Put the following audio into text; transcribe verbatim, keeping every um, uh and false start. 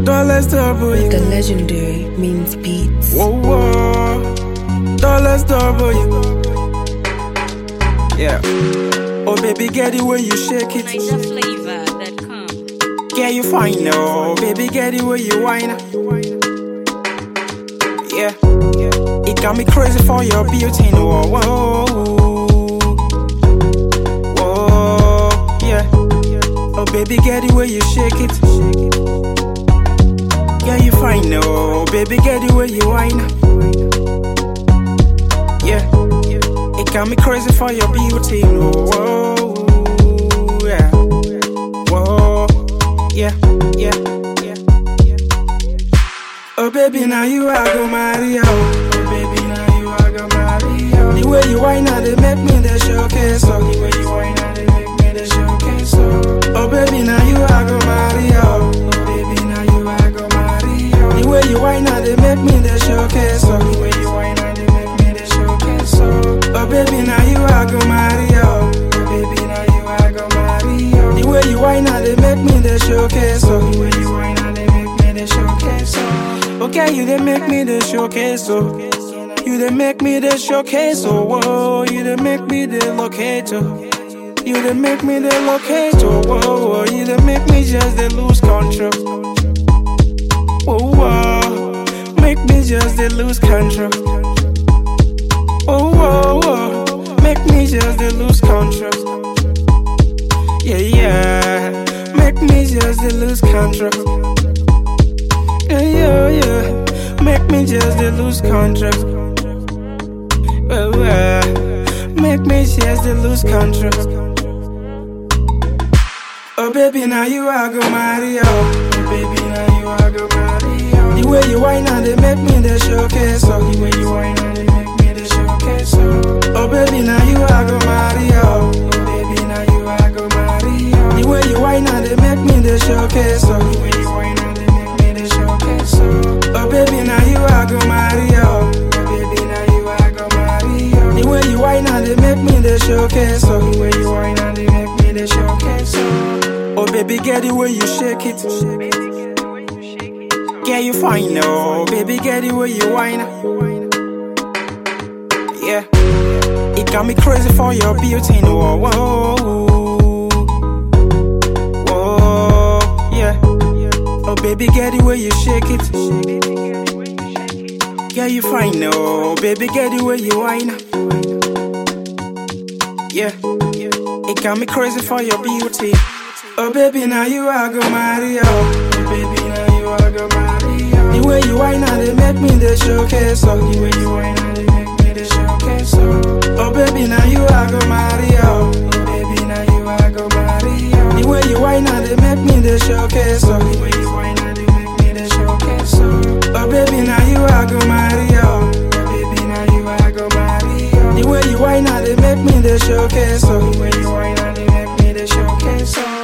Dollars double you. The legendary means beats. Whoa, whoa. Dollars double you. Yeah. Oh baby, get it where you shake it. Niger Flavor dot com. Yeah, you fine now. Baby, get it where you whine. Yeah. It got me crazy for your beauty. Whoa, whoa. Whoa. Yeah. Oh baby, get it where you shake it. Yeah, you fine now. Baby, get it where you whine. Yeah. It got me crazy for your beauty. Whoa. Yeah. Whoa. Yeah. Yeah. Yeah. Yeah. Oh baby, now you are go marry. Oh baby, now you are go marry. The way you whine now they make me the showcase. Oh the way you whine now they make me the showcase. Oh, oh baby, now you are go marry. Oh baby, now you are go marry. The way you whine now they make me the showcase. Oh the way you whine now they make me the showcase. Oh, oh baby, now you are go marry. Oh baby, now you are go marry. The way you whine now they make me the showcase. Oh the way you whine now they make me the showcase. Oh, okay, you they make me the showcase. Oh, you they make me the showcase. Oh, whoa, you they make me the locator. You they make me the locator. Whoa, whoa, you they make me just they lose control. Whoa, whoa, make me just they lose control. Whoa, whoa, whoa, make me just they lose control. Yeah, yeah, make me just they lose control. Yeah, yeah, yeah, make me just they lose control. Oh, uh, make me just they lose control. Oh baby, now you are go marry. Oh baby, now you are go marry. The way you whine now they make me the showcase. Oh the way you whine now they make me the showcase. Oh, oh baby, now you are go marry. Oh baby, now you are go marry. The way you whine now they make me the showcase. Oh the way you whine now they make me the showcase. Oh, oh baby, now you are go marry. Oh baby, now you are go marry. The way you whine now they make me the showcase. Oh the way you whine now they make me the showcase. Oh, oh baby, get it where you shake it. Yeah, you fine now. Baby, get it where you whine. Yeah. It got me crazy for your beauty. Whoa, whoa. Whoa. Yeah. Oh baby, get it where you shake it. Yeah, you fine now. Baby, get it where you whine. Yeah. It got me crazy for your beauty. Oh baby, now you are go marry. Oh baby, now you are go marry. The way you whine now they make me the showcase. Oh the way you whine now they make me the showcase. Oh, oh baby, now you are go marry. Oh baby, now you are go marry. The way you whine now they make me the showcase. Oh the way you whine now they make me the showcase. Oh, oh baby, now you are go marry. Oh baby, now you are go marry. The way you whine now they make me the showcase. Oh the way you whine now they make me the showcase. Oh.